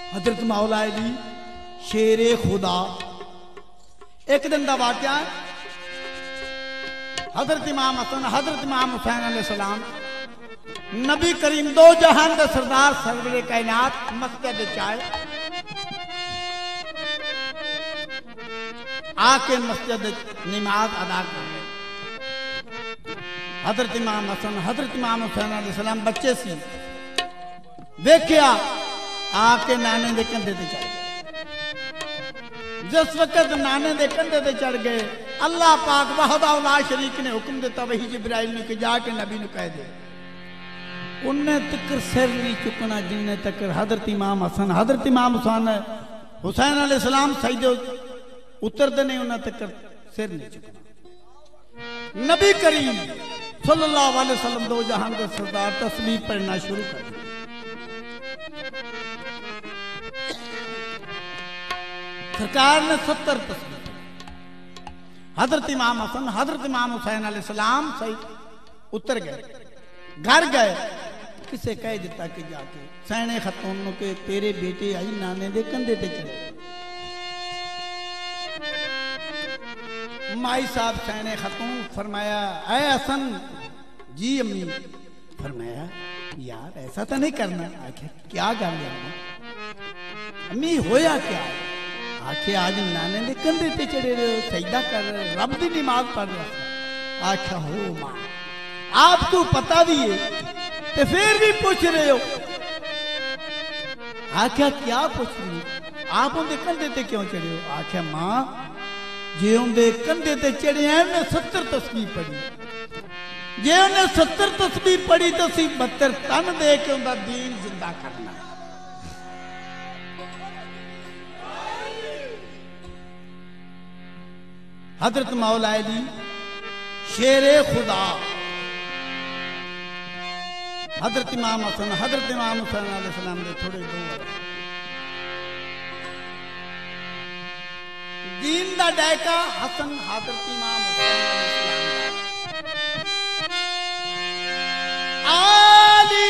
हजरत मौला अली शेरे खुदा। एक दिन का वाकया है, हजरत इमाम हसन हजरत इमाम हुसैन अलैहिस्सलाम नबी करीम दो जहान का सरदार सरवरे कायनात मस्जिद चाय आके मस्जिद नमाज अदा कर रहे। हजरत इमाम हसन हजरत इमाम हुसैन अलैहिस्सलाम बच्चे सी देखिया आके नाने दे कंधे ते चढ़ गए। जिस वक्त नाने दे कंधे ते चढ़ गए, अल्लाह पाक वहदा ला शरीक ने हुक्म दिता वही जिब्राइल ने कि जाके नबी ने कह दे उन्हें तक सिर नहीं चुकना जिन्ने तक हजरत इमाम हसन हजरत इमाम हुसैन अलैहिस्सलाम सजदे उतरते नहीं उन्हें तक सिर नहीं चुकना। नबी करीम सल्लल्लाहु अलैहि वसल्लम दो जहान के सरदार तस्बीह पढ़ना शुरू कर दिया। सरकार ने 70 तस्बीह हजरत इमाम हसन हजरत इमाम हुसैन अलैहिस्सलाम सही उतर गए, घर गए। किसे कह दिता कि जाके सैने खतून के तेरे बेटे आई नाने दे कंधे ते चढ़े। माई साहब सैने खतून फरमाया ऐ हसन जी अम्मी। फरमाया यार ऐसा तो नहीं करना। आखिर क्या गल है अम्मी होया क्या? आखे आज नाने दे कंधे ते चढ़े रहे हो, सजदा कर रहे हो, रब दी नमाज पढ़ रहे हो। आख्या हो मां आपको पता भी है ते फिर भी पूछ रहे हो। आख्या क्या पूछ रही हो? आप उनके कंधे ते क्यों चढ़े हो? आख्या मां जे उनके कंधे ते चढ़े हैं उन्हें 70 तस्बीह पढ़ी। जे उन्हें 70 तस्बीह पढ़ी तो 72 तन दे के उनका दीन जिंदा करना। हजरत मौला अली शेरे खुदा हजरत इमाम हसन हजरत इमाम हुसैन अलैहिस्सलाम ने थोड़े दो दीन दा डायका हसन हजरत इमाम हुसैन अलैहिस्सलाम आली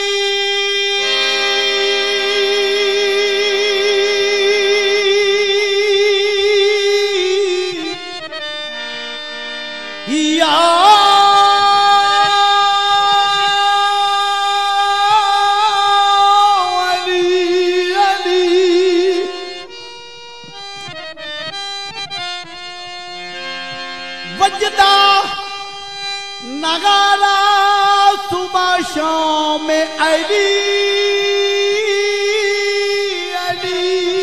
वजदा नगारा सुबह शाम में अली अली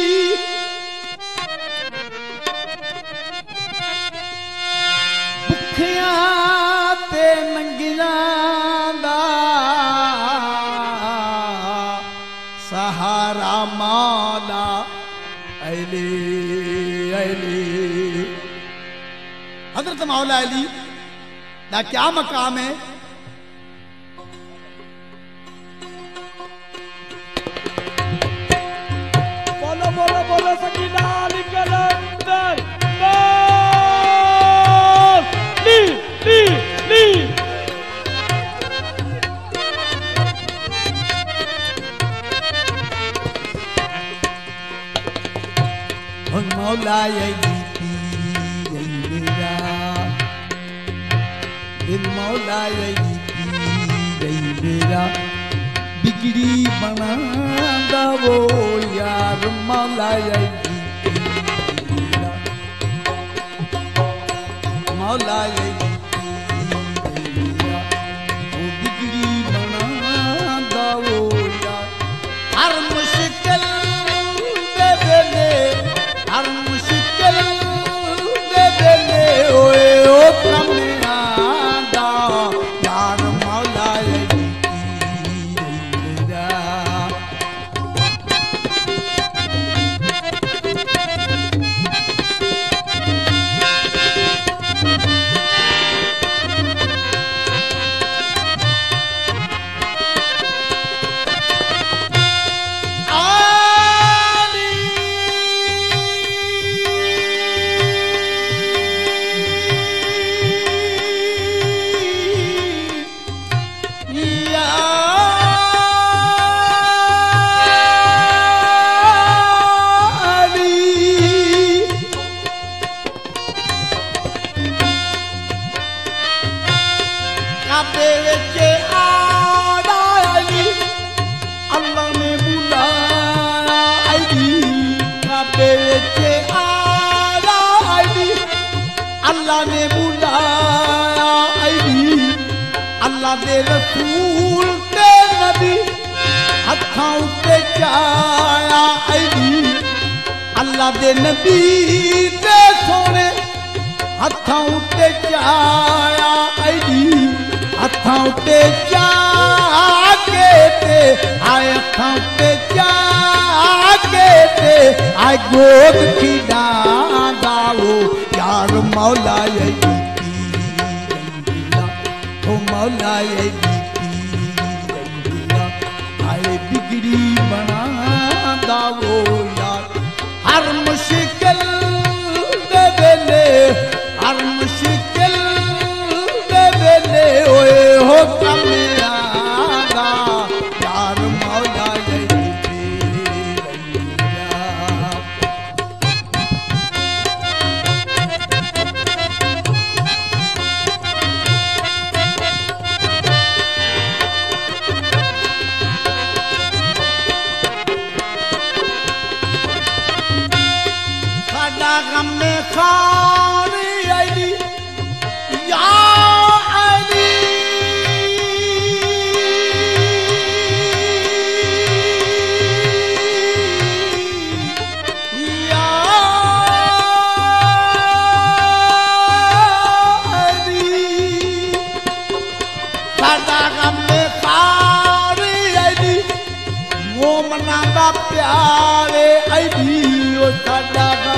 भुखियां ते नंगियां दा सहारा मौला अली अली। हजरत मौला अली दा क्या मकाम है? बोलो बोलो बोलो सकीना अली कलंदर ली ली ली। मौला अली दिल मौला अली मेरा बिगड़ी बनांदा वो यार मौला अली मौला अली मेरा वो बिगड़ी बनांदा वो यार। हर मुश्किल दे बेले हर मुश्किल दे बेले ओए ओ कमे काबे विच आया अल्लाह ने बुलाया आई काबे विच आया अल्लाह ने बुलाया आई अल्लाह दे रसूल ते नबी हत्थां उत्ते चाया आई अल्लाह दे नबी ते सोने हत्थां उत्ते चाया आई हत्थां उत्ते चा के ते आए हत्थां उत्ते चा के ते आए गोद खिडांदा वो यार मौला ओ मौला आए बिगड़ी बनांदा वो यार हर मुश्किल दे वेले हर मुश्किल दे वेले ओए हो कमयादा यार मौला गम में खानी आई या अली या अली साडा गम में खानी आई मोमना दा प्यारे आई ओ साडा गम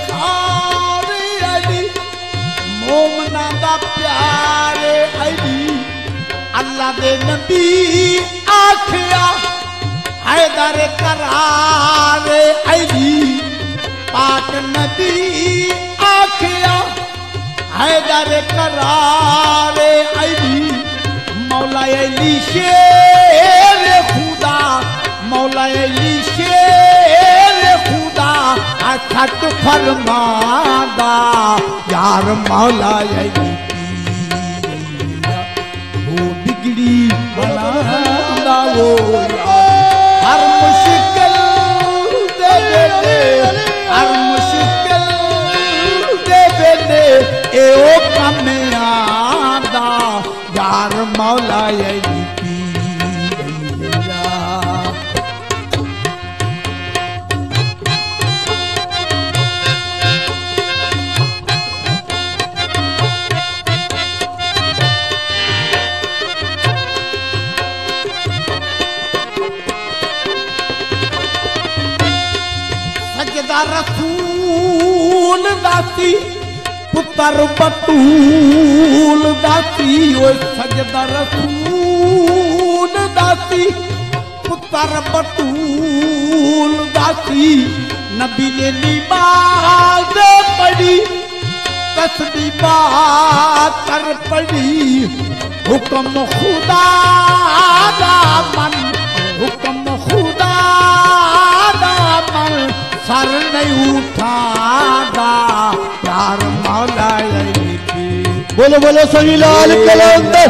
मोमना दा प्यारे आई अल्लाह दे नबी आखिया हैदर करारे आई पाक नबी आखिया हैदर करारे आई मौला अली शेर खुदा मौला अली शेर खुदा सच फरमादा यार मौला वो बिगड़ी बनांदा वो हर मुश्किल दे वेले हर मुश्किल दे वेले ए ओ कमयादा यार मौला रसूल दासी पुत्र बतूल दासी ओ सजदा रसूल दासी पुत्र बतूल दासी नबी ने नमाज पढ़ी तस्बीह कर पढ़ी हुक्म खुदा दा मन हुक्म खुदा दा मन सर नहीं उठादा प्यार मौला की बोलो बोलो सही लाल कलंदर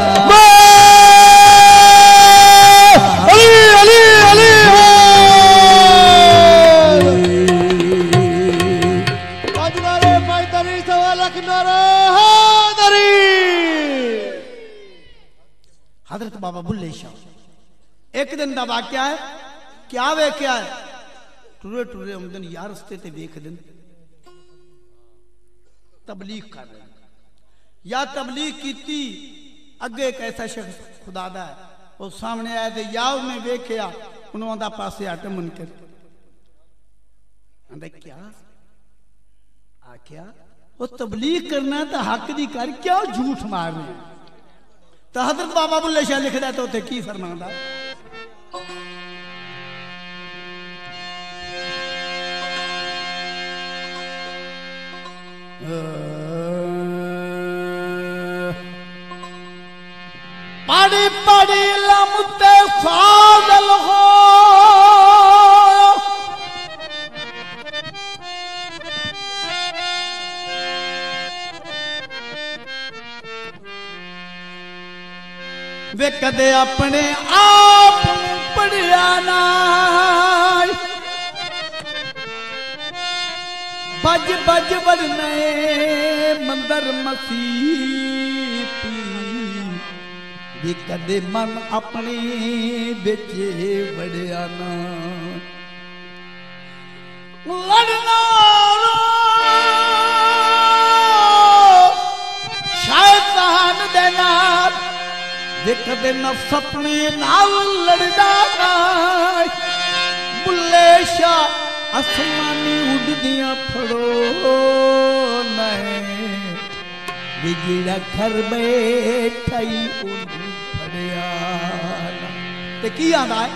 अली अली अली अजनारे पैतरी सवा लख नारा हैदरी हजरत बाबा बुल्ले शाह एक दिन दा वाकया है क्या वेख्या है टुरे टुरे आमदन यार रस्ते ते वेख दिन तबलीग कर रहे या तबलीग की अगे एक ऐसा शख्स खुदा दा है वो सामने आया तो या उन्हें वेख्या उन्होंने पासे हट मन कर क्या आख्या वो तबलीग करना तो हक दी कर क्या झूठ मारने तो हजरत बाबा बुल्ले शाह लिखदा तो उते की फरमांदा पड़ी पड़ी लमते फाजल हो वे कदे अपने आप पढ़िया ना बज बज वरने मंदर मसीती वे कदे मन अपने बिच वड़िया ना लड़ना शैतान दे नाल जे कदे नफ्स अपने नाल लड़दा ना बुल्ले शाह आसमानी उड़दियां फड़ो नहीं जिहड़ा घर बैठा ही उन्हें फड़िया ते की आंदा है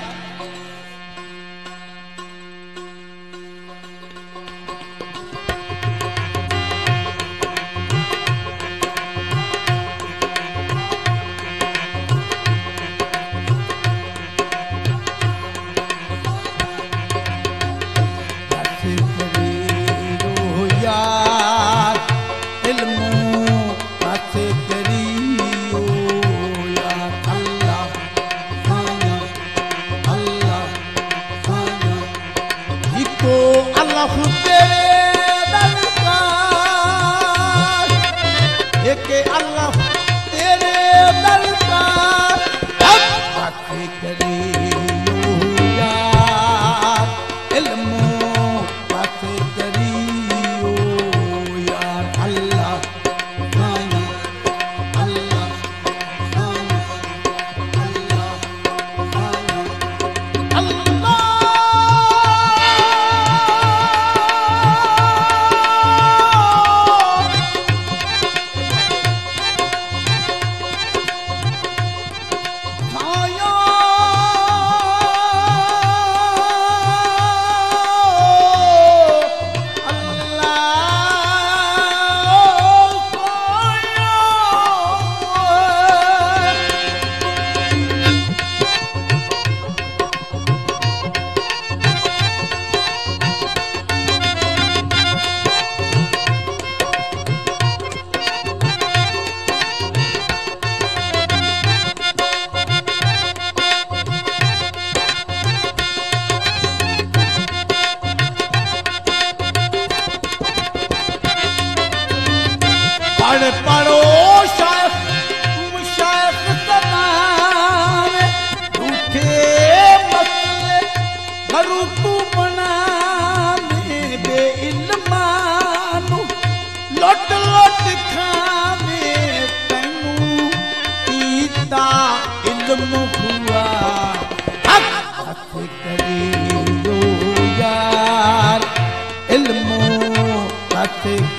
Take